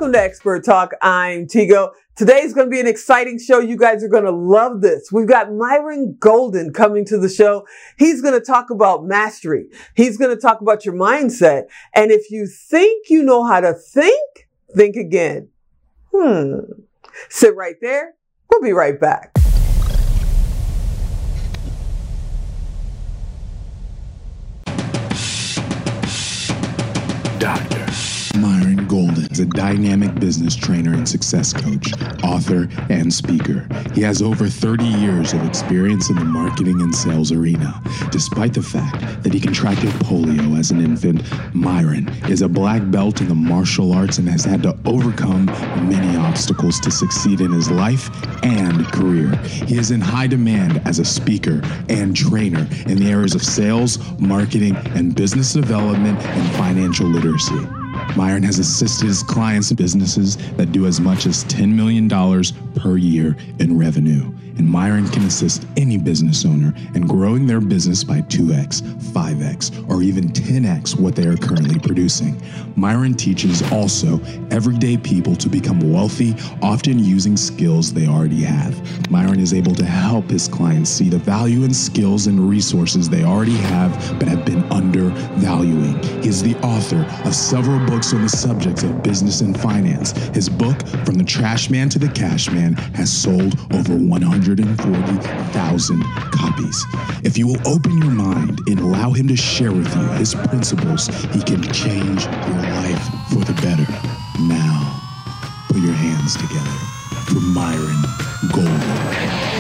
Welcome to Expert Talk. I'm Tigo. Today's going to be an exciting show. You guys are going to love this. We've got Myron Golden coming to the show. He's going to talk about mastery. He's going to talk about your mindset. And if you think you know how to think again. Sit right there. We'll be right back. Dr. Myron Golden is a dynamic business trainer and success coach, author, and speaker. He has over 30 years of experience in the marketing and sales arena. Despite the fact that he contracted polio as an infant, Myron is a black belt in the martial arts and has had to overcome many obstacles to succeed in his life and career. He is in high demand as a speaker and trainer in the areas of sales, marketing, and business development and financial literacy. Myron has assisted his clients and businesses that do as much as $10 million per year in revenue. And Myron can assist any business owner in growing their business by 2x, 5x, or even 10x what they are currently producing. Myron teaches also everyday people to become wealthy, often using skills they already have. Myron is able to help his clients see the value in skills and resources they already have but have been undervaluing. He is the author of several books on the subjects of business and finance. His book, From the Trash Man to the Cash Man, has sold over 140,000 copies. If you will open your mind and allow him to share with you his principles, he can change your life for the better. Now, put your hands together for Myron Golden.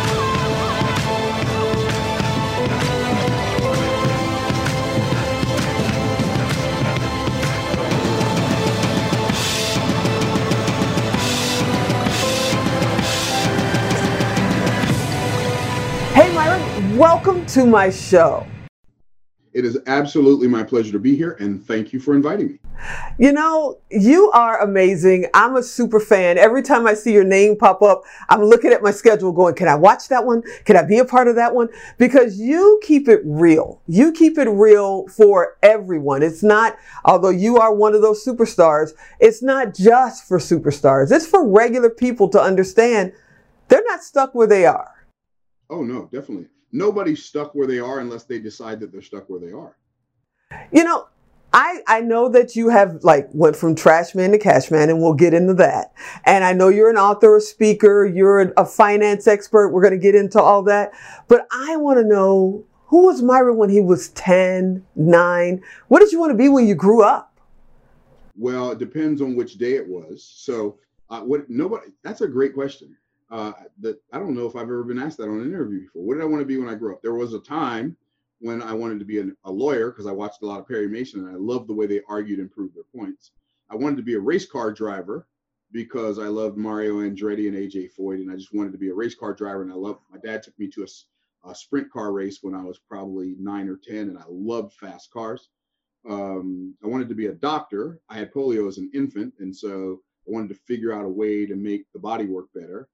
Hey, Myron, welcome to my show. It is absolutely my pleasure to be here, and thank you for inviting me. You know, you are amazing. I'm a super fan. Every time I see your name pop up, I'm looking at my schedule going, can I watch that one? Can I be a part of that one? Because you keep it real. You keep it real for everyone. It's not, although you are one of those superstars, it's not just for superstars. It's for regular people to understand they're not stuck where they are. Oh, no, definitely. Nobody's stuck where they are unless they decide that they're stuck where they are. You know, I know that you have went from trash man to cash man, and we'll get into that. And I know you're an author, a speaker, you're a finance expert. We're going to get into all that. But I want to know, who was Myron when he was 10, 9? What did you want to be when you grew up? Well, it depends on which day it was. So that's a great question. That I don't know if I've ever been asked that on an interview before. What did I want to be when I grew up? There was a time when I wanted to be a lawyer because I watched a lot of Perry Mason and I loved the way they argued and proved their points. I wanted to be a race car driver because I loved Mario Andretti and AJ Foyt, and I just wanted to be a race car driver. And my dad took me to a sprint car race when I was probably 9 or 10, and I loved fast cars. I wanted to be a doctor. I had polio as an infant, and so I wanted to figure out a way to make the body work better.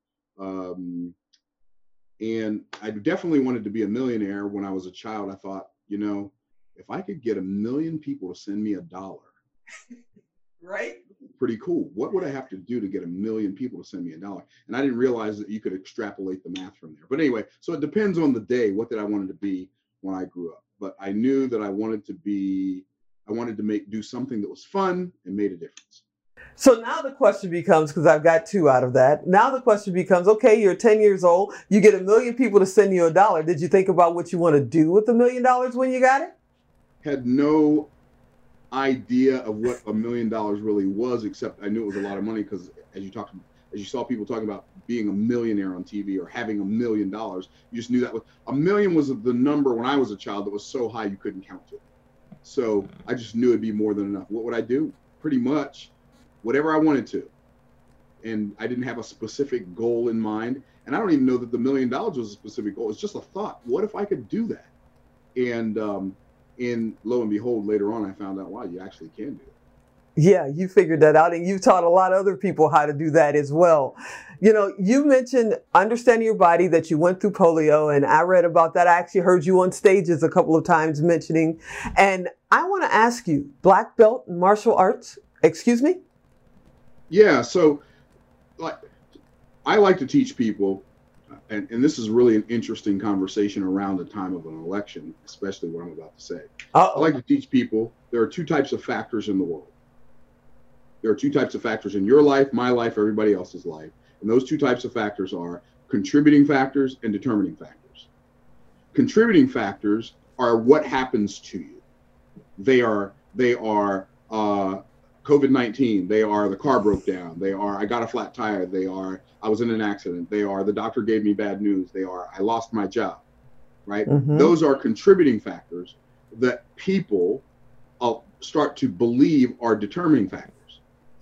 And I definitely wanted to be a millionaire. When I was a child, I thought, if I could get 1 million people to send me $1, right? Pretty cool. What would I have to do to get 1 million people to send me $1? And I didn't realize that you could extrapolate the math from there. But anyway, so it depends on the day. What did I want to be when I grew up? But I knew that I wanted to do something that was fun and made a difference. So now the question becomes, because I've got 2 out of that, now the question becomes, okay, you're 10 years old, you get 1 million people to send you $1. Did you think about what you want to do with $1 million when you got it? Had no idea of what $1 million really was, except I knew it was a lot of money because as you saw people talking about being a millionaire on TV or having $1 million, you just knew that $1 million was the number when I was a child that was so high you couldn't count it. So I just knew it'd be more than enough. What would I do? Pretty much whatever I wanted to. And I didn't have a specific goal in mind. And I don't even know that the $1 million was a specific goal. It's just a thought. What if I could do that? And lo and behold, later on, I found out, wow, you actually can do it. Yeah, you figured that out, and you've taught a lot of other people how to do that as well. You know, you mentioned understanding your body, that you went through polio, and I read about that. I actually heard you on stages a couple of times mentioning. And I want to ask you, black belt in martial arts, excuse me? Yeah. So, like, I like to teach people, and this is really an interesting conversation around the time of an election, especially what I'm about to say. I like to teach people there are two types of factors in the world. There are two types of factors in your life, my life, everybody else's life. And those two types of factors are contributing factors and determining factors. Contributing factors are what happens to you. They are COVID-19. They are the car broke down. They are I got a flat tire. They are I was in an accident. They are the doctor gave me bad news. They are I lost my job. Right? Mm-hmm. Those are contributing factors that people start to believe are determining factors.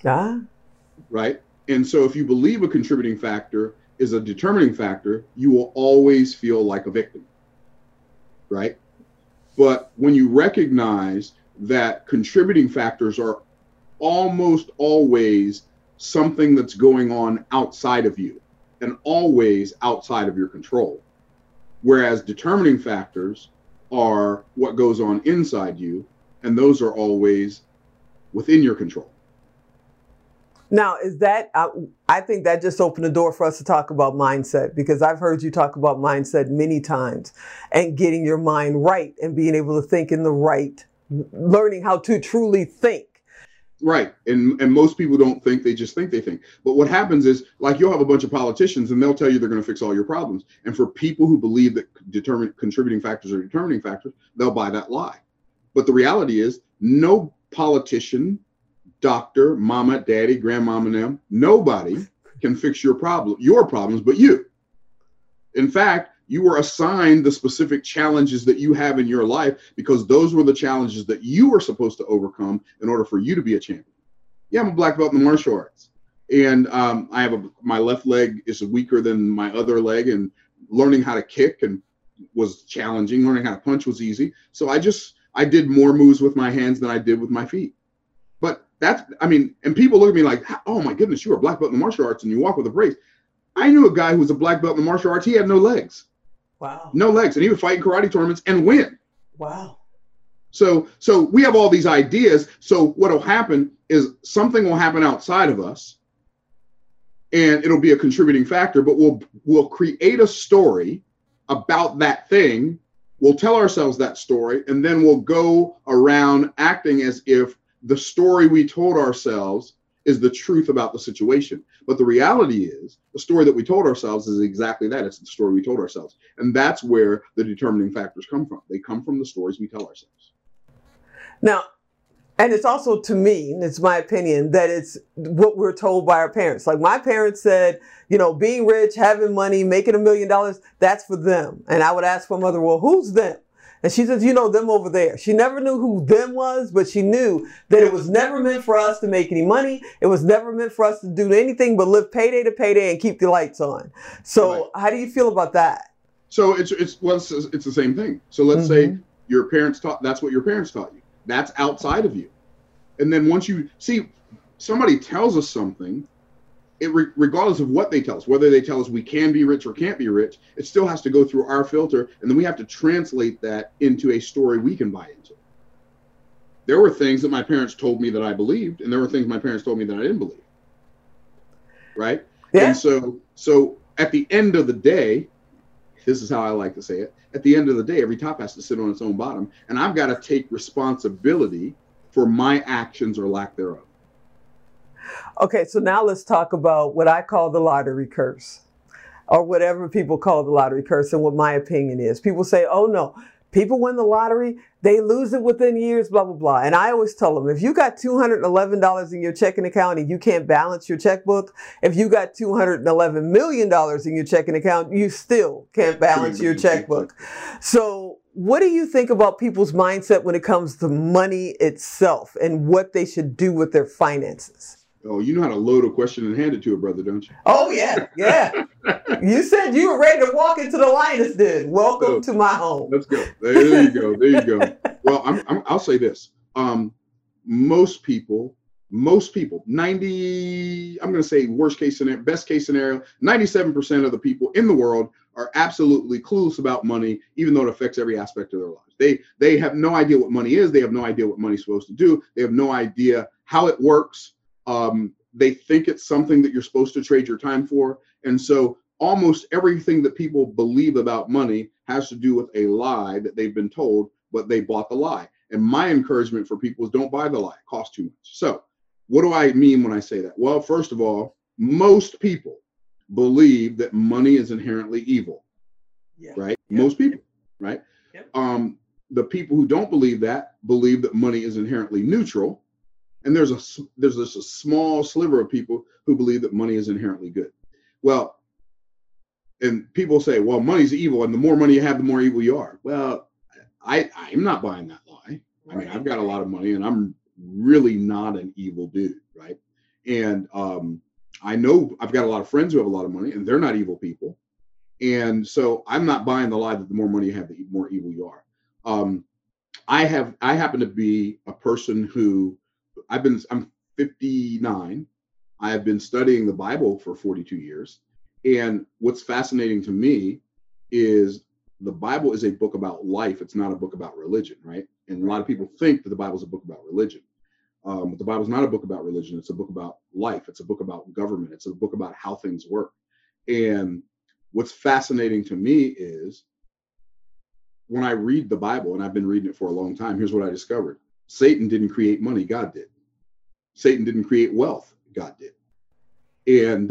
Right? And so if you believe a contributing factor is a determining factor, you will always feel like a victim. Right? But when you recognize that contributing factors are almost always something that's going on outside of you and always outside of your control, whereas determining factors are what goes on inside you, and those are always within your control. Now, is that, I think that just opened the door for us to talk about mindset, because I've heard you talk about mindset many times, and getting your mind right and being able to think in the right, learning how to truly think. Right. And most people don't think, they just think they think. But what happens is, like, you'll have a bunch of politicians and they'll tell you they're going to fix all your problems. And for people who believe that contributing factors are determining factors, they'll buy that lie. But the reality is, no politician, doctor, mama, daddy, grandmama, them, nobody can fix your problems but you. In fact, you were assigned the specific challenges that you have in your life because those were the challenges that you were supposed to overcome in order for you to be a champion. Yeah, I'm a black belt in the martial arts, and I have my left leg is weaker than my other leg, and learning how to kick and was challenging. Learning how to punch was easy. So I did more moves with my hands than I did with my feet. But and people look at me like, oh my goodness, you're a black belt in the martial arts and you walk with a brace. I knew a guy who was a black belt in the martial arts. He had no legs. Wow. No legs. And he would fight in karate tournaments and win. Wow. So we have all these ideas. So what will happen is something will happen outside of us and it'll be a contributing factor, but we'll create a story about that thing. We'll tell ourselves that story, and then we'll go around acting as if the story we told ourselves is the truth about the situation. But the reality is, the story that we told ourselves is exactly that. It's the story we told ourselves. And that's where the determining factors come from. They come from the stories we tell ourselves. Now, and it's also, to me, and it's my opinion, that it's what we're told by our parents. Like, my parents said, being rich, having money, making $1 million, that's for them. And I would ask my mother, well, who's them? And she says, them over there. She never knew who them was, but she knew that it was never meant for us to make any money. It was never meant for us to do anything but live payday to payday and keep the lights on. So right. How do you feel about that? So it's the same thing. So let's say your parents that's what your parents taught you. That's outside of you. And then once you see somebody tells us something, regardless of what they tell us, whether they tell us we can be rich or can't be rich, it still has to go through our filter, and then we have to translate that into a story we can buy into. There were things that my parents told me that I believed, and there were things my parents told me that I didn't believe. Right? Yeah. And so at the end of the day, this is how I like to say it, at the end of the day, every top has to sit on its own bottom, and I've got to take responsibility for my actions or lack thereof. Okay, so now let's talk about what I call the lottery curse, or whatever people call the lottery curse, and what my opinion is. People say, oh no, people win the lottery, they lose it within years, blah, blah, blah. And I always tell them, if you got $211 in your checking account and you can't balance your checkbook, if you got $211 million in your checking account, you still can't balance your checkbook. So what do you think about people's mindset when it comes to money itself and what they should do with their finances? Oh, you know how to load a question and hand it to a brother, don't you? Oh, yeah. Yeah. You said you were ready to walk into the lioness den. Welcome to my home. Let's go. There you go. There you go. Well, I'll say this. Most people, 90, I'm going to say worst case scenario, best case scenario, 97% of the people in the world are absolutely clueless about money, even though it affects every aspect of their lives. They have no idea what money is. They have no idea what money's supposed to do. They have no idea how it works. They think it's something that you're supposed to trade your time for. And so almost everything that people believe about money has to do with a lie that they've been told, but they bought the lie. And my encouragement for people is don't buy the lie. It costs too much. So what do I mean when I say that? Well, first of all, most people believe that money is inherently evil, right? Most people, right? The people who don't believe that money is inherently neutral. And there's just a small sliver of people who believe that money is inherently good. Well, and people say, well, money's evil, and the more money you have, the more evil you are. Well, I'm not buying that lie. I mean, I've got a lot of money, and I'm really not an evil dude, right? And I know I've got a lot of friends who have a lot of money, and they're not evil people. And so I'm not buying the lie that the more money you have, the more evil you are. I happen to be a person who I'm 59. I have been studying the Bible for 42 years. And what's fascinating to me is the Bible is a book about life. It's not a book about religion, right? And a lot of people think that the Bible is a book about religion. But the Bible is not a book about religion. It's a book about life. It's a book about government. It's a book about how things work. And what's fascinating to me is when I read the Bible, and I've been reading it for a long time, here's what I discovered. Satan didn't create money, God did. Satan didn't create wealth, God did. And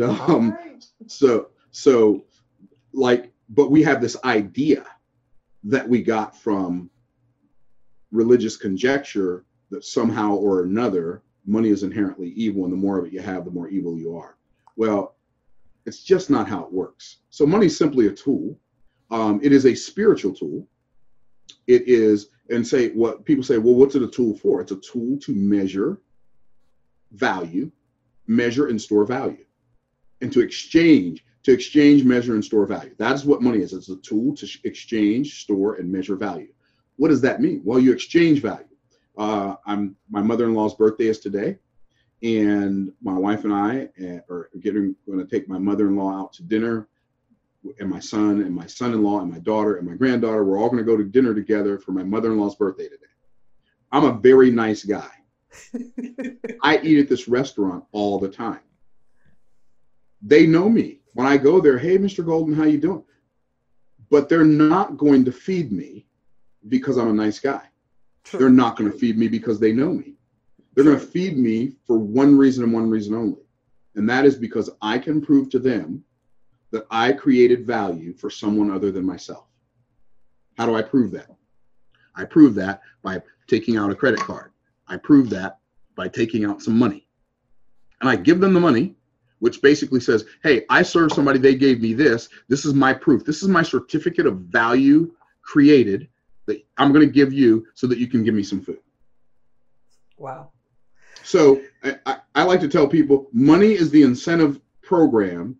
but we have this idea that we got from religious conjecture that somehow or another money is inherently evil, and the more of it you have, the more evil you are. Well, it's just not how it works. So money is simply a tool. It is a spiritual tool. It is, and say what people say, well, what's it a tool for? It's a tool to measure value, measure and store value, and to exchange, measure and store value. That's what money is. It's a tool to exchange, store, and measure value. What does that mean? Well, you exchange value. My mother-in-law's birthday is today, and my wife and I are going to take my mother-in-law out to dinner, and my son-in-law and my daughter and my granddaughter. We're all going to go to dinner together for my mother-in-law's birthday today. I'm a very nice guy. I eat at this restaurant all the time. They know me. When I go there, hey, Mr. Golden, how you doing? But they're not going to feed me because I'm a nice guy. True. They're not going to feed me because they know me. They're going to feed me for one reason and one reason only. And that is because I can prove to them that I created value for someone other than myself. How do I prove that? I prove that by taking out a credit card. I prove that by taking out some money. And I give them the money, which basically says, hey, I served somebody, they gave me this. This is my proof. This is my certificate of value created that I'm going to give you so that you can give me some food. Wow. So I like to tell people money is the incentive program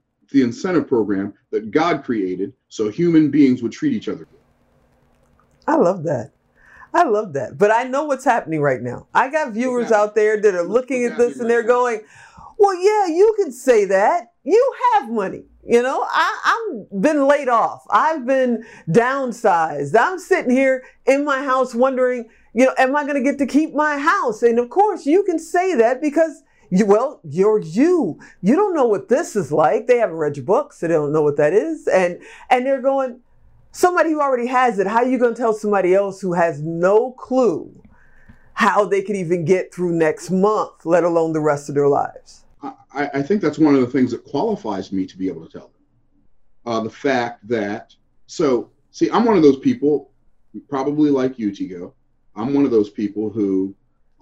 that God created so human beings would treat each other good. I love that. But I know what's happening right now. I got viewers out there that are looking at this and they're going, well, yeah, you can say that. You have money. You know, I've been laid off. I've been downsized. I'm sitting here in my house wondering, you know, am I going to get to keep my house? And of course, you can say that because, you're you. You don't know what this is like. They haven't read your book, so they don't know what that is. And they're going, somebody who already has it, how are you going to tell somebody else who has no clue how they could even get through next month, let alone the rest of their lives? I think that's one of the things that qualifies me to be able to tell them. The fact that, I'm one of those people, probably like you, Tigo. I'm one of those people who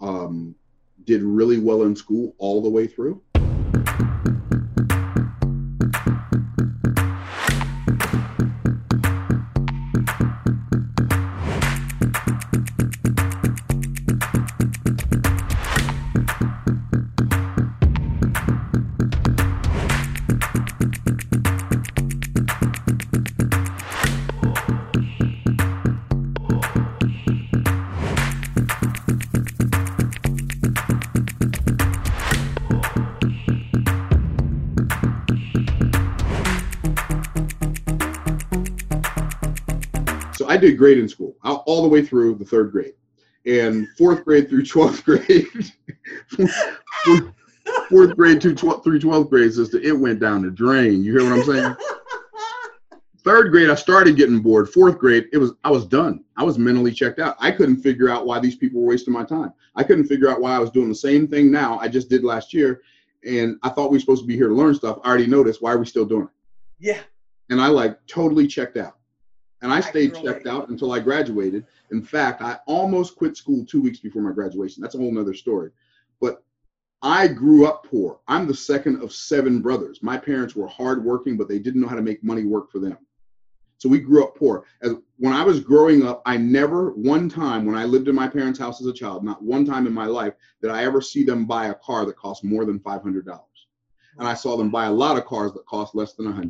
did really well in school all the way through. I did great in school, all the way through the third grade, and fourth grade through 12th grade. fourth grade through 12th grade, sister, it went down the drain. You hear what I'm saying? Third grade, I started getting bored. Fourth grade, I was done. I was mentally checked out. I couldn't figure out why these people were wasting my time. I couldn't figure out why I was doing the same thing now I just did last year. And I thought we were supposed to be here to learn stuff. I already know this. Why are we still doing it? Yeah. And I totally checked out. And I stayed checked out until I graduated. In fact, I almost quit school 2 weeks before my graduation. That's a whole nother story. But I grew up poor. I'm the second of 7 brothers. My parents were hardworking, but they didn't know how to make money work for them. So we grew up poor. When I was growing up, I never one time when I lived in my parents' house as a child, not one time in my life did I ever see them buy a car that cost more than $500. And I saw them buy a lot of cars that cost less than $100.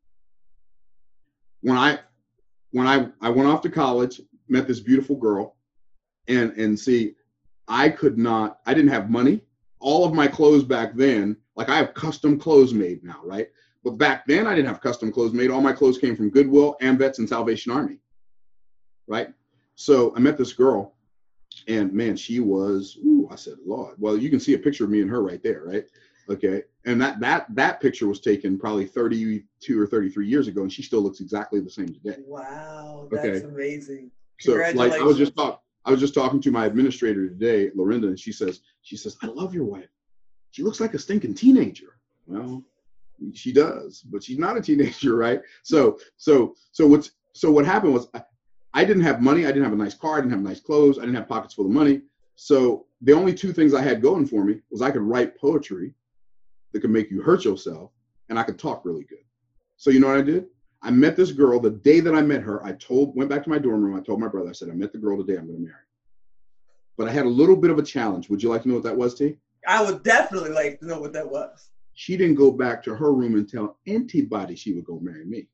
When I went off to college, met this beautiful girl, and see, I didn't have money. All of my clothes back then, like I have custom clothes made now, right? But back then I didn't have custom clothes made. All my clothes came from Goodwill, AMVETS, and Salvation Army, right? So I met this girl, and man, she was, I said, Lord. Well, you can see a picture of me and her right there, right? Okay. And that picture was taken probably 32 or 33 years ago, and she still looks exactly the same today. Wow, that's amazing. So like I was just talking to my administrator today, Lorinda, and she says, I love your wife. She looks like a stinking teenager. Well, she does, but she's not a teenager, right? So what happened was I didn't have money. I didn't have a nice car. I didn't have nice clothes. I didn't have pockets full of money. So the only 2 things I had going for me was I could write poetry that could make you hurt yourself, and I could talk really good. So you know what I did? I met this girl. The day that I met her, went back to my dorm room. I told my brother, I said, I met the girl today I'm going to marry. But I had a little bit of a challenge. Would you like to know what that was, T? I would definitely like to know what that was. She didn't go back to her room and tell anybody she would go marry me.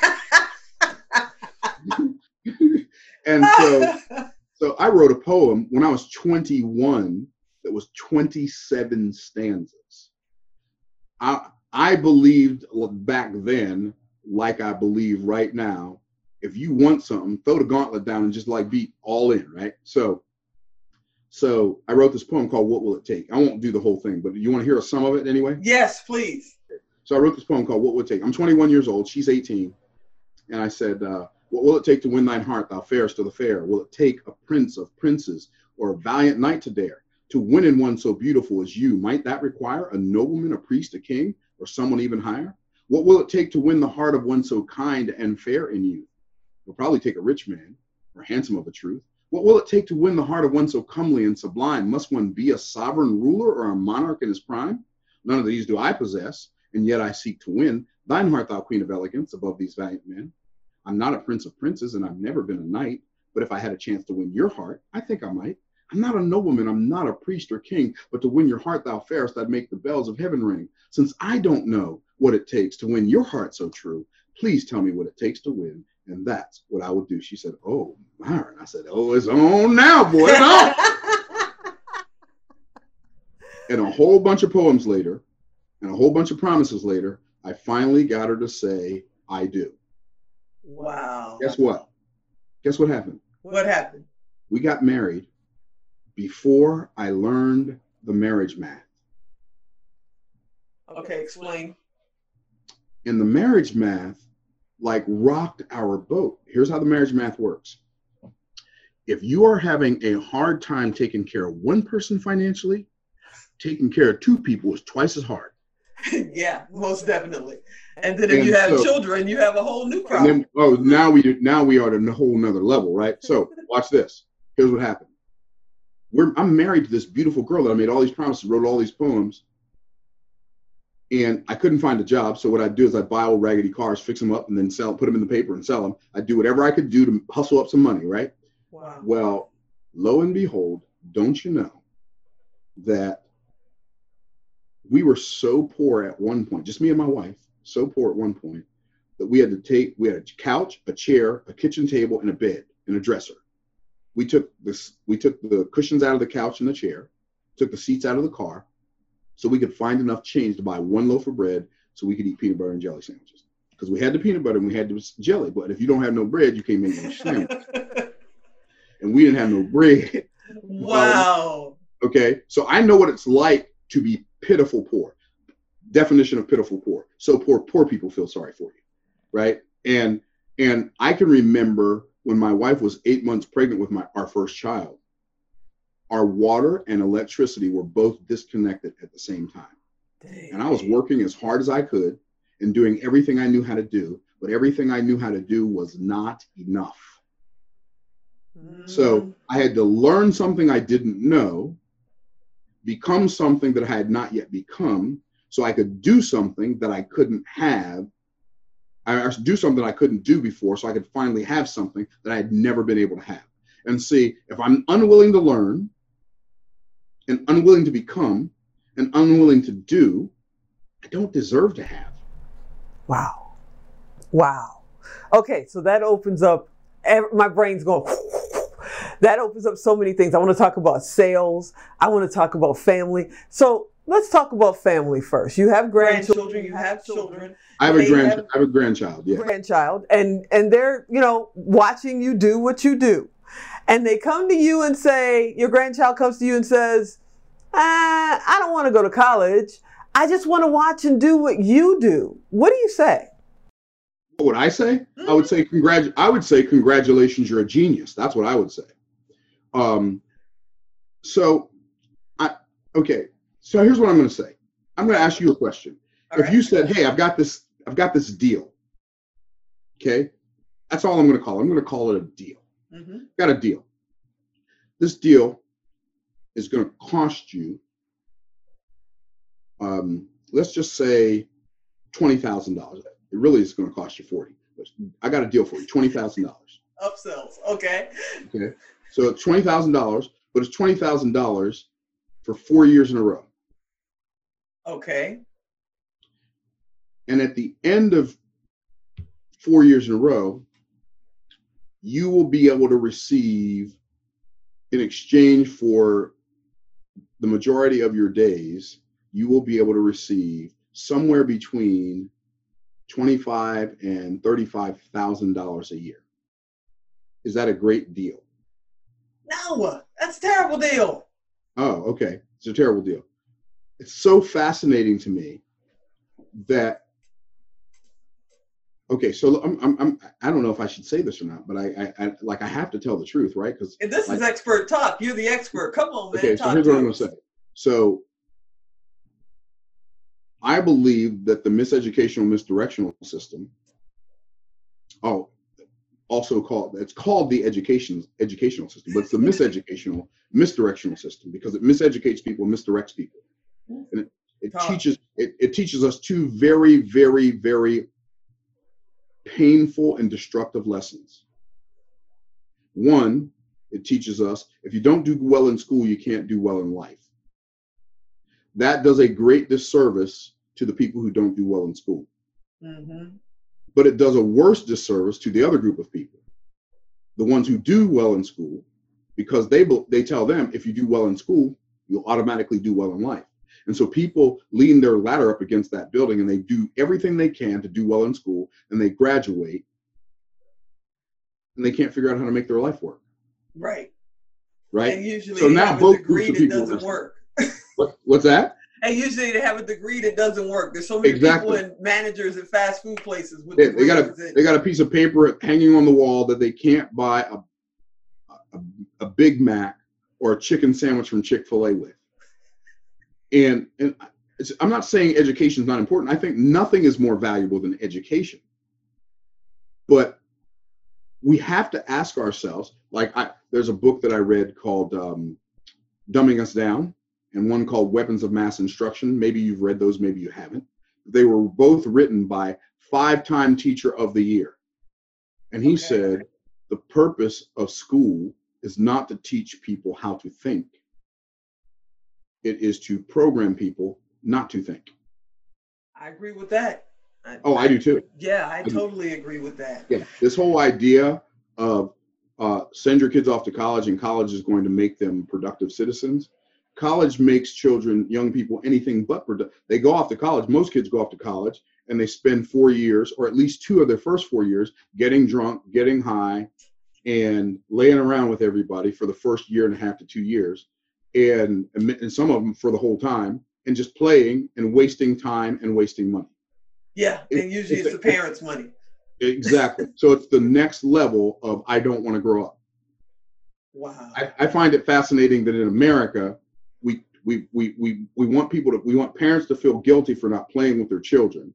And so I wrote a poem when I was 21 that was 27 stanzas. I believed back then, like I believe right now, if you want something, throw the gauntlet down and just be all in, right? So I wrote this poem called What Will It Take? I won't do the whole thing, but you want to hear some of it anyway? Yes, please. So I wrote this poem called What Will It Take? I'm 21 years old. She's 18. And I said, what will it take to win thine heart, thou fairest of the fair? Will it take a prince of princes or a valiant knight to dare to win in one so beautiful as you? Might that require a nobleman, a priest, a king, or someone even higher? What will it take to win the heart of one so kind and fair in you? It'll probably take a rich man or handsome of a truth. What will it take to win the heart of one so comely and sublime? Must one be a sovereign ruler or a monarch in his prime? None of these do I possess, and yet I seek to win thine heart, thou queen of elegance, above these valiant men. I'm not a prince of princes, and I've never been a knight, but if I had a chance to win your heart, I think I might. I'm not a nobleman, I'm not a priest or king, but to win your heart, thou fairest, I'd make the bells of heaven ring. Since I don't know what it takes to win your heart so true, please tell me what it takes to win, and that's what I would do. She said, oh, Myron. I said, oh, it's on now, boy, it's on. And a whole bunch of poems later, and a whole bunch of promises later, I finally got her to say, I do. Wow. Guess what? Guess what happened? What happened? We got married before I learned the marriage math. Okay, explain. And the marriage math rocked our boat. Here's how the marriage math works. If you are having a hard time taking care of one person financially, taking care of 2 people is twice as hard. Yeah, most definitely. And then if you have children, you have a whole new problem. Now we are at a whole nother level, right? So watch this. Here's what happened. I'm married to this beautiful girl that I made all these promises, wrote all these poems, and I couldn't find a job. So what I'd do is I'd buy old raggedy cars, fix them up, and then put them in the paper and sell them. I'd do whatever I could do to hustle up some money, right? Wow. Well, lo and behold, don't you know that we were so poor at one point, just me and my wife, so poor at one point that we had a couch, a chair, a kitchen table, and a bed, and a dresser. We took the cushions out of the couch and the chair, took the seats out of the car, so we could find enough change to buy 1 loaf of bread so we could eat peanut butter and jelly sandwiches. Because we had the peanut butter and we had the jelly, but if you don't have no bread, you can't make any sandwich. And we didn't have no bread. Wow. Okay, so I know what it's like to be pitiful poor. Definition of pitiful poor. So poor people feel sorry for you, right? And I can remember when my wife was 8 months pregnant with our first child, our water and electricity were both disconnected at the same time. Dang. And I was working as hard as I could and doing everything I knew how to do, but everything I knew how to do was not enough. So I had to learn something I didn't know, become something that I had not yet become, so I could do something that I couldn't have. I do something I couldn't do before, so I could finally have something that I had never been able to have. And see, if I'm unwilling to learn and unwilling to become and unwilling to do, I don't deserve to have. Wow. Wow. Okay, so that opens up, my brain's going, that opens up so many things. I want to talk about sales. I want to talk about family. So let's talk about family first. You have grandchildren, you have children. I have a grandchild, yeah. Grandchild, and they're, watching you do what you do. And they come to you and say, your grandchild comes to you and says, I don't want to go to college. I just want to watch and do what you do. What do you say? What would I say? Mm-hmm. I would say congratulations, you're a genius. That's what I would say. So here's what I'm going to say. I'm going to ask you a question. All if you said, hey, I've got this deal. Okay. That's all I'm going to call it. I'm going to call it a deal. Mm-hmm. Got a deal. This deal is going to cost you, let's just say $20,000. It really is going to cost you $40,000. But I got a deal for you, $20,000. Upsells. Okay. Okay. So it's $20,000, but it's $20,000 for 4 years in a row. Okay. And at the end of 4 years in a row, you will be able to receive, in exchange for the majority of your days, you will be able to receive somewhere between $25,000 and $35,000 a year. Is that a great deal? No, that's a terrible deal. Oh, okay. It's a terrible deal. It's so fascinating to me that, okay, so I don't know if I should say this or not, but I have to tell the truth, right? Because this is expert talk. You're the expert. Come on, man. Okay, so here's what I'm going to say. So I believe that the miseducational, misdirectional system, it's called the educational system, but it's the miseducational, misdirectional system because it miseducates people, misdirects people. And it teaches us two very, very, very painful and destructive lessons. One, it teaches us if you don't do well in school, you can't do well in life. That does a great disservice to the people who don't do well in school. Mm-hmm. But it does a worse disservice to the other group of people, the ones who do well in school, because they tell them if you do well in school, you'll automatically do well in life. And so people lean their ladder up against that building and they do everything they can to do well in school, and they graduate and they can't figure out how to make their life work. Right. Right. And usually so now both groups of people doesn't work. What's that? And usually they have a degree that doesn't work. There's so many people and managers at fast food places with they got a piece of paper hanging on the wall that they can't buy a Big Mac or a chicken sandwich from Chick-fil-A with. And I'm not saying education is not important. I think nothing is more valuable than education. But we have to ask ourselves, there's a book that I read called Dumbing Us Down, and one called Weapons of Mass Instruction. Maybe you've read those, maybe you haven't. They were both written by 5-time Teacher of the Year. And he said, the purpose of school is not to teach people how to think. It is to program people not to think. I agree with that. I do too. Yeah, I totally agree with that. Yeah, this whole idea of send your kids off to college and college is going to make them productive citizens. College makes young people, anything but productive. They go off to college. Most kids go off to college and they spend 4 years, or at least 2 of their first 4 years, getting drunk, getting high, and laying around with everybody for the first 1.5 to 2 years. And some of them for the whole time. and just playing and wasting time and wasting money. Yeah, and usually it's the parents' money. Exactly. So it's the next level of I don't want to grow up. Wow. I find it fascinating that in America, we want parents to feel guilty for not playing with their children,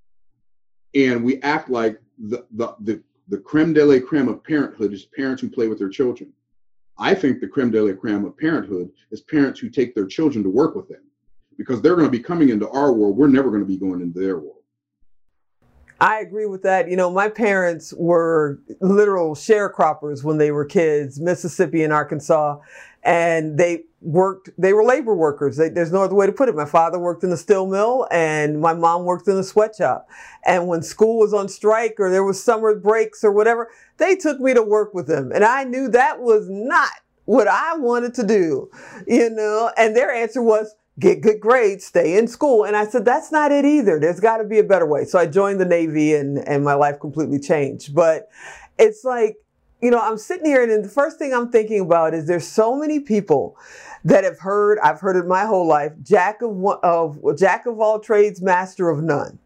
and we act like the creme de la creme of parenthood is parents who play with their children. I think the creme de la creme of parenthood is parents who take their children to work with them, because they're going to be coming into our world. We're never going to be going into their world. I agree with that. You know, my parents were literal sharecroppers when they were kids, Mississippi and Arkansas, and they were labor workers. There's no other way to put it. My father worked in the steel mill and my mom worked in the sweatshop. And when school was on strike or there was summer breaks or whatever, they took me to work with them. And I knew that was not what I wanted to do, you know, and their answer was, get good grades, stay in school. And I said, that's not it either. There's got to be a better way. So I joined the Navy and my life completely changed. But it's like, you know, I'm sitting here and the first thing I'm thinking about is there's so many people that I've heard it my whole life, jack of all trades, master of none.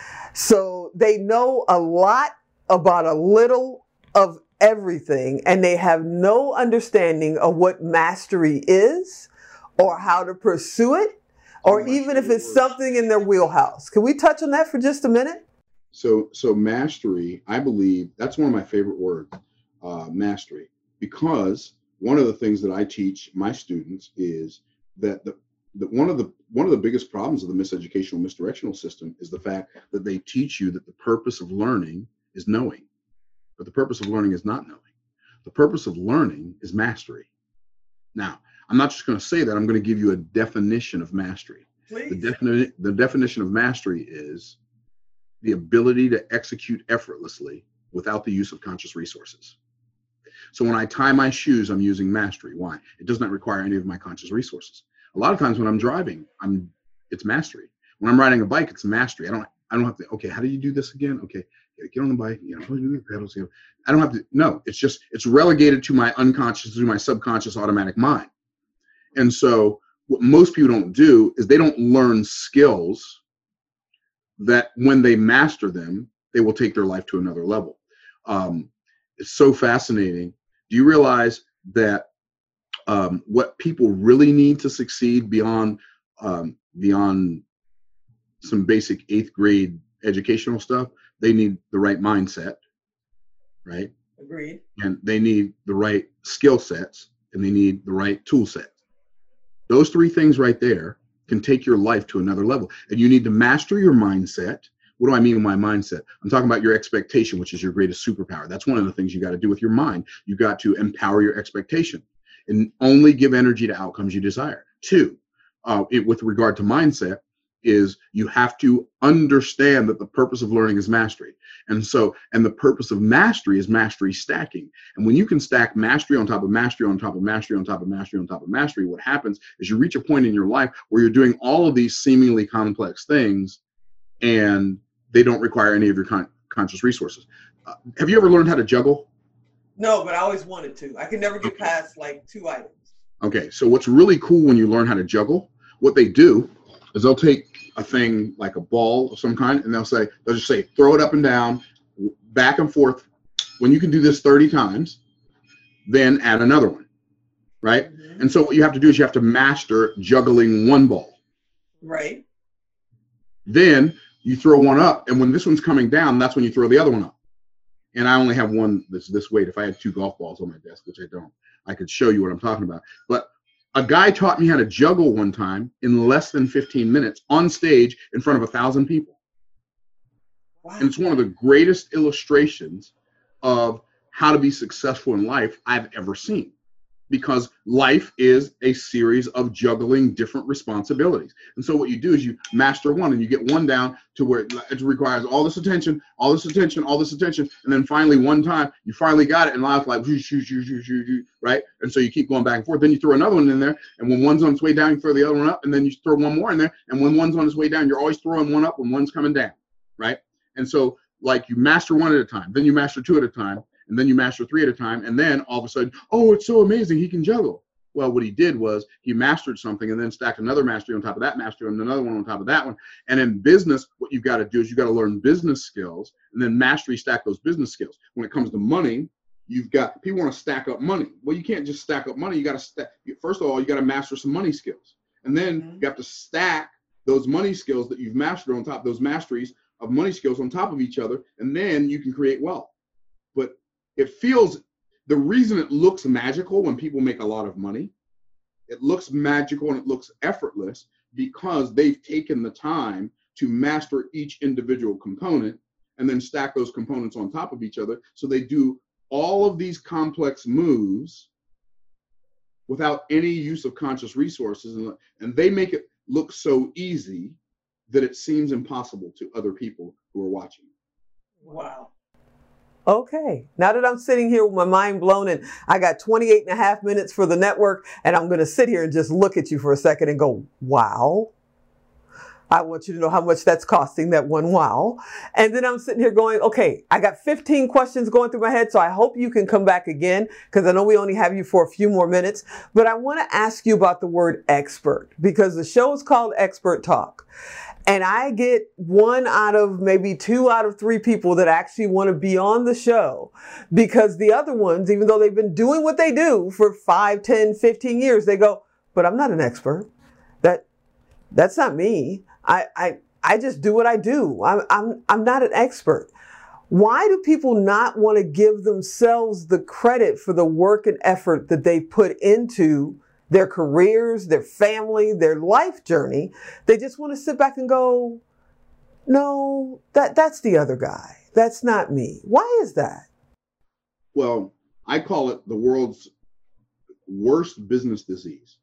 So they know a lot about a little of everything, and they have no understanding of what mastery is, or how to pursue it, or even if it's something in their wheelhouse. Can we touch on that for just a minute? So mastery, I believe that's one of my favorite words, mastery, because one of the things that I teach my students is that one of the biggest problems of the miseducational, misdirectional system is the fact that they teach you that the purpose of learning is knowing, but the purpose of learning is not knowing. The purpose of learning is mastery. Now, I'm not just going to say that. I'm going to give you a definition of mastery. Please. The definition of mastery is the ability to execute effortlessly without the use of conscious resources. So when I tie my shoes, I'm using mastery. Why? It does not require any of my conscious resources. A lot of times when I'm driving, it's mastery. When I'm riding a bike, it's mastery. I don't have to, okay, how do you do this again? Okay, get on the bike, do the pedals. I don't have to, no, it's relegated to my unconscious, to my subconscious automatic mind. And so what most people don't do is they don't learn skills that when they master them, they will take their life to another level. It's so fascinating. Do you realize that what people really need to succeed beyond some basic 8th grade educational stuff, they need the right mindset, right? Agreed. And they need the right skill sets, and they need the right tool set. Those 3 things right there can take your life to another level. And you need to master your mindset. What do I mean by mindset? I'm talking about your expectation, which is your greatest superpower. That's one of the things you got to do with your mind. You got to empower your expectation and only give energy to outcomes you desire. 2, with regard to mindset, is you have to understand that the purpose of learning is mastery. And the purpose of mastery is mastery stacking. And when you can stack mastery on top of mastery on top of mastery on top of mastery on top of mastery, what happens is you reach a point in your life where you're doing all of these seemingly complex things and they don't require any of your conscious resources. Have you ever learned how to juggle? No, but I always wanted to. I could never get past like 2 items. Okay, so what's really cool when you learn how to juggle, what they do is they'll take a thing like a ball of some kind, and they'll just say, throw it up and down, back and forth. When you can do this 30 times, then add another one, right? Mm-hmm. And so what you have to do is you have to master juggling one ball. Right. Then you throw one up, and when this one's coming down, that's when you throw the other one up. And I only have one that's this weight. If I had 2 golf balls on my desk, which I don't, I could show you what I'm talking about. But a guy taught me how to juggle one time in less than 15 minutes on stage in front of 1,000 people. Wow. And it's one of the greatest illustrations of how to be successful in life I've ever seen, because life is a series of juggling different responsibilities. And so what you do is you master one, and you get one down to where it requires all this attention, all this attention, all this attention. And then finally, one time you finally got it, and life's like, right? And so you keep going back and forth. Then you throw another one in there. And when one's on its way down, you throw the other one up, and then you throw one more in there. And when one's on its way down, you're always throwing one up when one's coming down, right? And so like you master one at a time, then you master 2 at a time, and then you master 3 at a time. And then all of a sudden, oh, it's so amazing, he can juggle. Well, what he did was he mastered something and then stacked another mastery on top of that mastery and another one on top of that one. And in business, what you've got to do is you've got to learn business skills and then mastery stack those business skills. When it comes to money, you've got, people want to stack up money. Well, you can't just stack up money. You got to stack, first of all, you got to master some money skills. And then you have to stack those money skills that you've mastered on top, those masteries of money skills on top of each other. And then you can create wealth. But it feels, the reason it looks magical when people make a lot of money, it looks magical and it looks effortless because they've taken the time to master each individual component and then stack those components on top of each other. So they do all of these complex moves without any use of conscious resources. And they make it look so easy that it seems impossible to other people who are watching. Wow. Okay, now that I'm sitting here with my mind blown and I got 28 and a half minutes for the network, and I'm going to sit here and just look at you for a second and go, wow. I want you to know how much that's costing, that one wow. And then I'm sitting here going, okay, I got 15 questions going through my head, so I hope you can come back again because I know we only have you for a few more minutes. But I want to ask you about the word expert because the show is called Expert Talk. And I get 1 out of maybe 2 out of 3 people that actually want to be on the show because the other ones, even though they've been doing what they do for 5, 10, 15 years, they go, but I'm not an expert. That's not me. I just do what I do. I'm not an expert. Why do people not want to give themselves the credit for the work and effort that they put into their careers, their family, their life journey? They just want to sit back and go, no, that's the other guy. That's not me. Why is that? Well, I call it the world's worst business disease.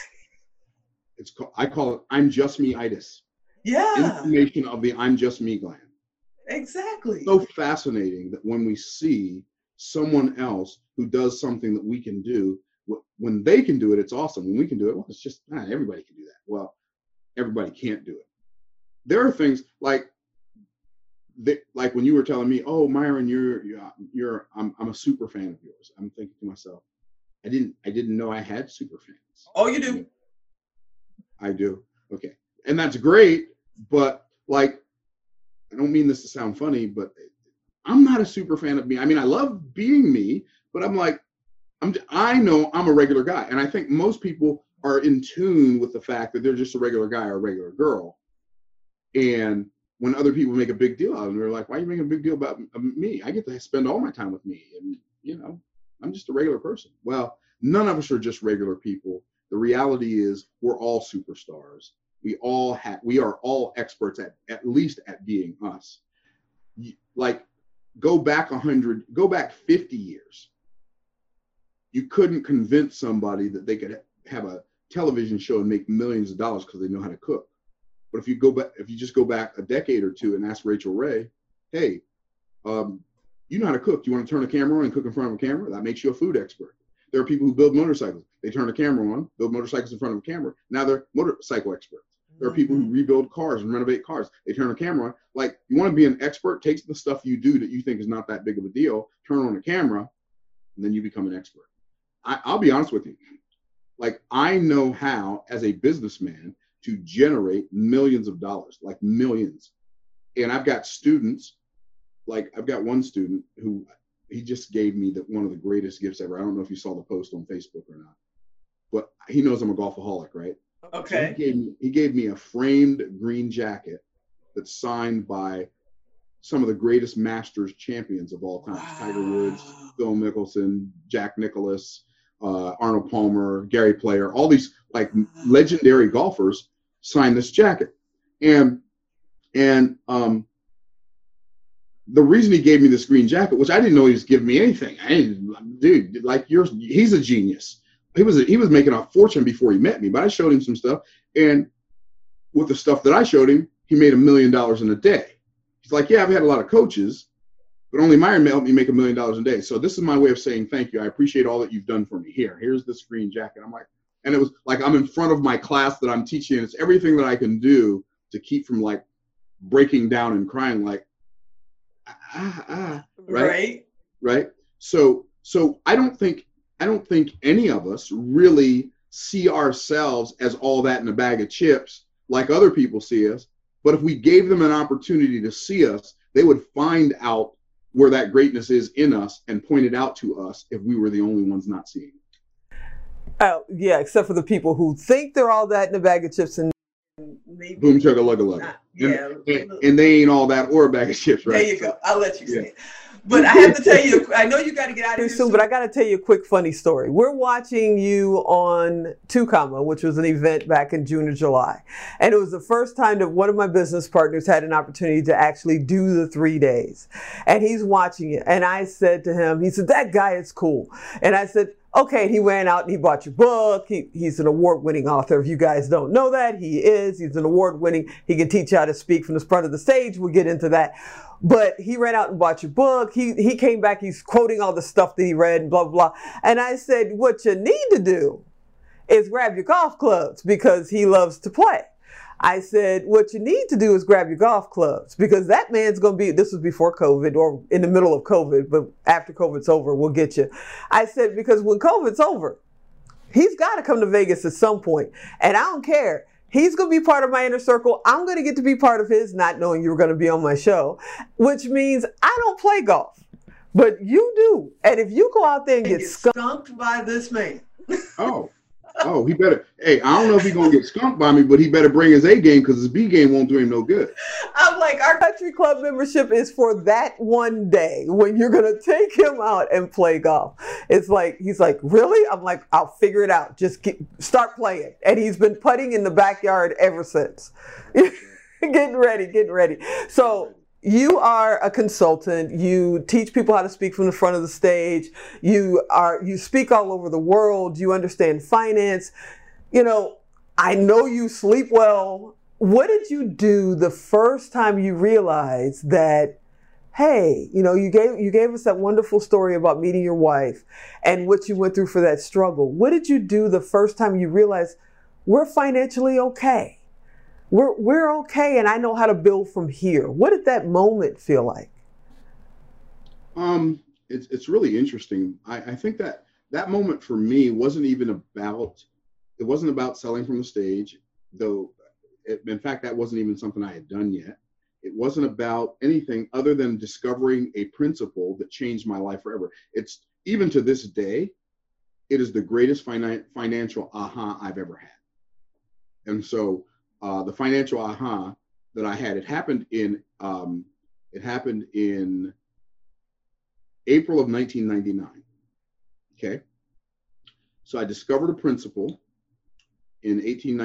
I call it I'm just me-itis. Yeah. Inflammation of the I'm just me gland. Exactly. It's so fascinating that when we see someone else who does something that we can do, when they can do it, it's awesome. When we can do it, well, it's just, everybody can do that. Well, everybody can't do it. There are things like when you were telling me, oh, Myron, I'm a super fan of yours. I'm thinking to myself, I didn't know I had super fans. Oh, you do. I do. Okay. And that's great. But I don't mean this to sound funny, but I'm not a super fan of me. I mean, I love being me, but I know I'm a regular guy. And I think most people are in tune with the fact that they're just a regular guy or a regular girl. And when other people make a big deal out of it, they're like, why are you making a big deal about me? I get to spend all my time with me. And, I'm just a regular person. Well, none of us are just regular people. The reality is we're all superstars. We are all experts at least at being us. Go back 50 years. You couldn't convince somebody that they could have a television show and make millions of dollars because they know how to cook. But if you just go back a decade or two and ask Rachel Ray, hey, you know how to cook. You want to turn a camera on and cook in front of a camera? That makes you a food expert. There are people who build motorcycles. They turn a camera on, build motorcycles in front of a camera. Now they're motorcycle experts. There are people who rebuild cars and renovate cars. They turn a camera on. You want to be an expert, take the stuff you do that you think is not that big of a deal, turn on a camera, and then you become an expert. I'll be honest with you. I know how, as a businessman, to generate millions of dollars, millions. And I've got students, I've got one student who he just gave me one of the greatest gifts ever. I don't know if you saw the post on Facebook or not, but he knows I'm a golfaholic, right? Okay. So he gave me a framed green jacket that's signed by some of the greatest Masters champions of all time. Wow. Tiger Woods, Phil Mickelson, Jack Nicklaus, Arnold Palmer, Gary Player, all these legendary golfers signed this jacket. And the reason he gave me this green jacket, which I didn't know he was giving me anything. He's a genius. He was making a fortune before he met me, but I showed him some stuff. And with the stuff that I showed him, he made $1 million in a day. He's like, yeah, I've had a lot of coaches, but only Myron helped me make $1 million a day. So this is my way of saying thank you. I appreciate all that you've done for me. Here's this green jacket. I'm like, and it was like I'm in front of my class that I'm teaching, and it's everything that I can do to keep from breaking down and crying right? Right. So I I don't think any of us really see ourselves as all that in a bag of chips like other people see us. But if we gave them an opportunity to see us, they would find out where that greatness is in us and point it out to us if we were the only ones not seeing it. Oh, yeah, except for the people who think they're all that in a bag of chips and maybe boom, chugga, lugga, lugga. Yeah. And they ain't all that or a bag of chips, right? There you go. I'll let you say it. But I have to tell you, I know you got to get out of here soon, but I got to tell you a quick funny story. We're watching you on Tucama, which was an event back in June or July. And it was the first time that one of my business partners had an opportunity to actually do the 3 days. And he's watching it. And I said to him, he said, that guy is cool. And I said, okay, and he went out and he bought your book. He's an award-winning author. If you guys don't know that, he is. He's an award-winning. He can teach you how to speak from the front of the stage. We'll get into that. But he ran out and bought your book. He came back. He's quoting all the stuff that he read and blah, blah, blah. And I said, what you need to do is grab your golf clubs because he loves to play. I said, what you need to do is grab your golf clubs because that man's going to be, this was before COVID or in the middle of COVID, but after COVID's over, we'll get you. I said, because when COVID's over, he's got to come to Vegas at some point. And I don't care. He's going to be part of my inner circle. I'm going to get to be part of his, not knowing you were going to be on my show, which means I don't play golf, but you do. And if you go out there and get skunked by this man. Oh, he better. Hey, I don't know if he's going to get skunked by me, but he better bring his A game because his B game won't do him no good. I'm like, our country club membership is for that one day when you're going to take him out and play golf. It's like, he's like, really? I'm like, I'll figure it out. Just start playing. And he's been putting in the backyard ever since. Getting ready. So you are a consultant. You teach people how to speak from the front of the stage. You speak all over the world. You understand finance. You know, I know you sleep well. What did you do the first time you realized that, hey, you know, you gave us that wonderful story about meeting your wife and what you went through for that struggle. What did you do the first time you realized we're financially okay? We're okay, and I know how to build from here. What did that moment feel like? It's really interesting. I think that moment for me wasn't about selling from the stage, though. In fact, that wasn't even something I had done yet. It wasn't about anything other than discovering a principle that changed my life forever. It's even to this day, it is the greatest financial aha I've ever had. And so the financial aha that I had, it happened in April of 1999. Okay. So I discovered a principle in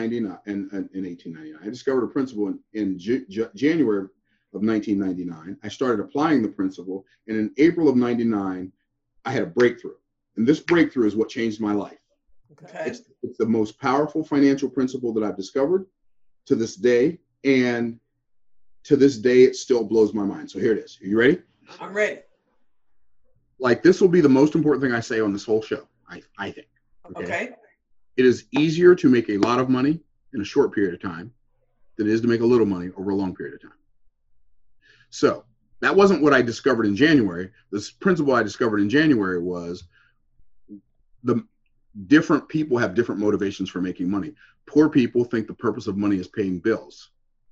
1899. I discovered a principle in January of 1999. I started applying the principle, and in April of 99, I had a breakthrough. And this breakthrough is what changed my life. Okay. It's the most powerful financial principle that I've discovered to this day. And to this day, it still blows my mind. So here it is. Are you ready? I'm ready. Like, this will be the most important thing I say on this whole show, I think. Okay. It is easier to make a lot of money in a short period of time than it is to make a little money over a long period of time. So that wasn't what I discovered in January. This principle I discovered in January was the different people have different motivations for making money. Poor people think the purpose of money is paying bills.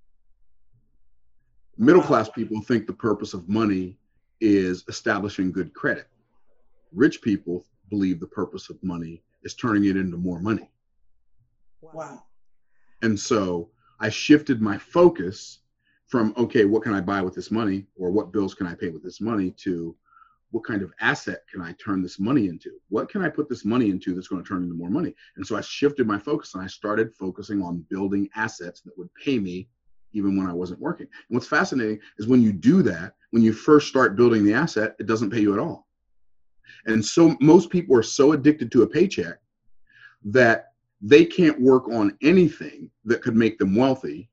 Middle-class people think the purpose of money is establishing good credit. Rich people believe the purpose of money is turning it into more money. Wow. And so I shifted my focus from, okay, what can I buy with this money, or what bills can I pay with this money, to what kind of asset can I turn this money into? What can I put this money into that's going to turn into more money? And so I shifted my focus, and I started focusing on building assets that would pay me even when I wasn't working. And what's fascinating is when you do that, when you first start building the asset, it doesn't pay you at all. And so most people are so addicted to a paycheck that they can't work on anything that could make them wealthy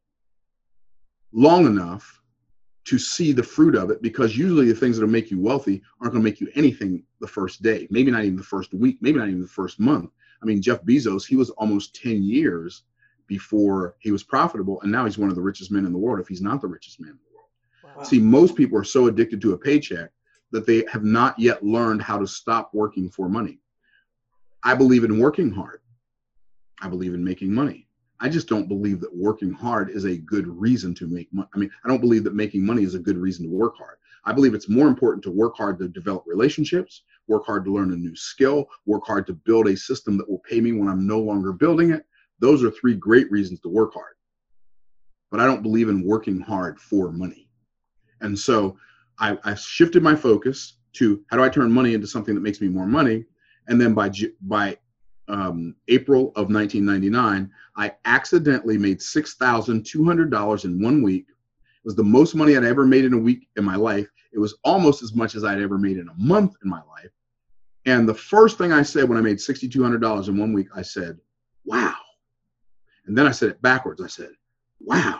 long enough to see the fruit of it, because usually the things that will make you wealthy aren't going to make you anything the first day, maybe not even the first week, maybe not even the first month. I mean, Jeff Bezos, he was almost 10 years before he was profitable, and now he's one of the richest men in the world, if he's not the richest man in the world. Wow. See, most people are so addicted to a paycheck that they have not yet learned how to stop working for money. I believe in working hard. I believe in making money. I just don't believe that working hard is a good reason to make money. I mean, I don't believe that making money is a good reason to work hard. I believe it's more important to work hard to develop relationships, work hard to learn a new skill, work hard to build a system that will pay me when I'm no longer building it. Those are three great reasons to work hard. But I don't believe in working hard for money. And so I shifted my focus to how do I turn money into something that makes me more money. And then by April of 1999, I accidentally made $6,200 in 1 week. It was the most money I'd ever made in a week in my life. It was almost as much as I'd ever made in a month in my life. And the first thing I said when I made $6,200 in 1 week, I said, wow. And then I said it backwards. I said, wow.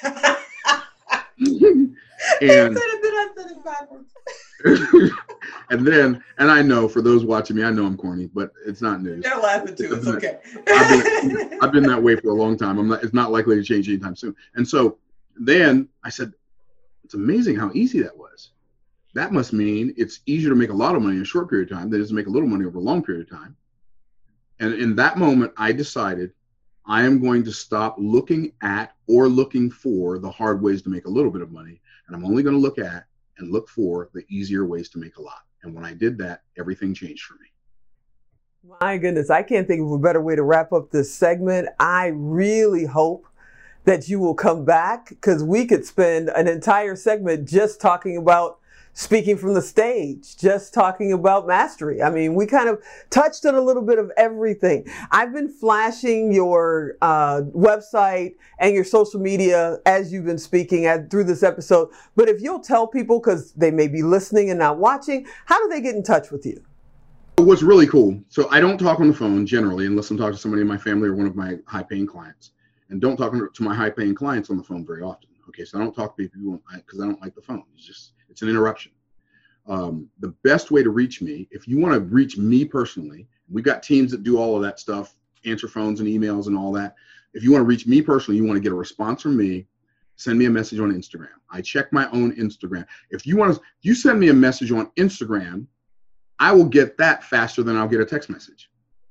And I said it backwards. and I know for those watching me, I know I'm corny, but it's not news. They're laughing too. It's okay. I've been that way for a long time. It's not likely to change anytime soon. And so then I said, it's amazing how easy that was. That must mean it's easier to make a lot of money in a short period of time than it is to make a little money over a long period of time. And in that moment, I decided I am going to stop looking at or looking for the hard ways to make a little bit of money. And I'm only going to look at and look for the easier ways to make a lot. And when I did that, everything changed for me. My goodness, I can't think of a better way to wrap up this segment. I really hope that you will come back, because we could spend an entire segment just talking about speaking from the stage, just talking about mastery. I mean, we kind of touched on a little bit of everything. I've been flashing your website and your social media as you've been speaking through this episode. But if you'll tell people, because they may be listening and not watching, how do they get in touch with you? What's really cool, so I don't talk on the phone generally unless I'm talking to somebody in my family or one of my high-paying clients. And don't talk to my high-paying clients on the phone very often. Okay, so I don't talk to people because I don't like the phone. It's an interruption. The best way to reach me, if you want to reach me personally, we've got teams that do all of that stuff, answer phones and emails and all that. If you want to reach me personally, you want to get a response from me, send me a message on Instagram. I check my own Instagram. If you send me a message on Instagram, I will get that faster than I'll get a text message.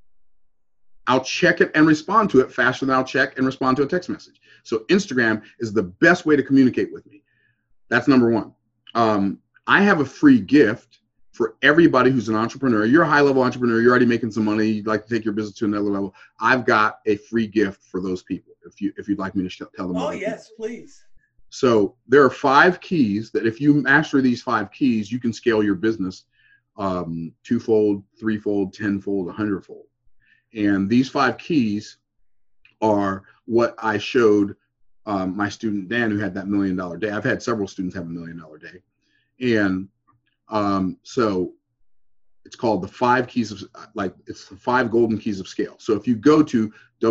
I'll check it and respond to it faster than I'll check and respond to a text message. So Instagram is the best way to communicate with me. That's number one. I have a free gift for everybody who's an entrepreneur. You're a high-level entrepreneur. You're already making some money. You'd like to take your business to another level. I've got a free gift for those people. If you'd like me to tell them. Oh, yes, please. So there are 5 keys that if you master these 5 keys, you can scale your business twofold, threefold, 10-fold, 100-fold. And these 5 keys are what I showed my student Dan, who had that $1 million day. I've had several students have $1 million day. And so it's called the 5 keys of, it's the 5 golden keys of scale. So if you go to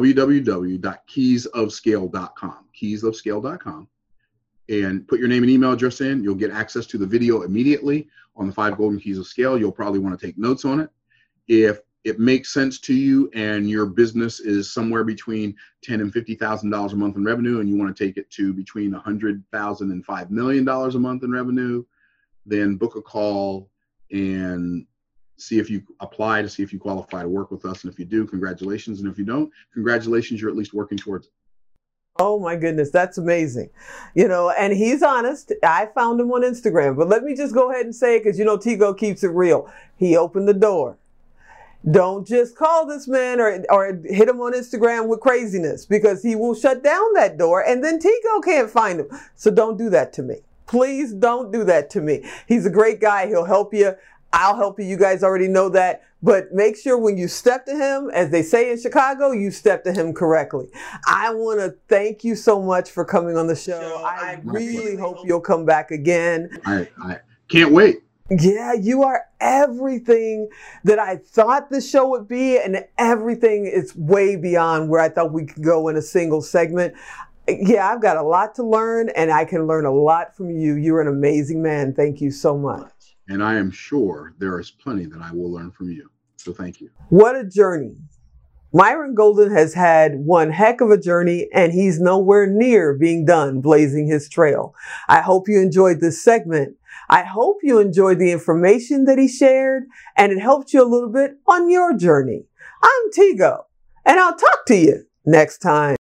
www.keysofscale.com, and put your name and email address in, you'll get access to the video immediately on the 5 golden keys of scale. You'll probably want to take notes on it. If it makes sense to you and your business is somewhere between $10,000 and $50,000 a month in revenue, and you want to take it to between $100,000 and $5 million a month in revenue, then book a call and see if you apply to see if you qualify to work with us. And if you do, congratulations. And if you don't, congratulations, you're at least working towards it. Oh my goodness, that's amazing. You know, and he's honest. I found him on Instagram, but let me just go ahead and say it, because you know Tigo keeps it real. He opened the door. Don't just call this man or hit him on Instagram with craziness, because he will shut down that door and then Tigo can't find him. So don't do that to me. Please don't do that to me. He's a great guy. He'll help you. I'll help you. You guys already know that. But make sure when you step to him, as they say in Chicago, you step to him correctly. I want to thank you so much for coming on the show. I really hope you'll come back again. I can't wait. Yeah, you are everything that I thought the show would be, and everything is way beyond where I thought we could go in a single segment. Yeah, I've got a lot to learn, and I can learn a lot from you. You're an amazing man. Thank you so much. And I am sure there is plenty that I will learn from you. So thank you. What a journey. Myron Golden has had one heck of a journey, and he's nowhere near being done blazing his trail. I hope you enjoyed this segment. I hope you enjoyed the information that he shared, and it helped you a little bit on your journey. I'm Tigo, and I'll talk to you next time.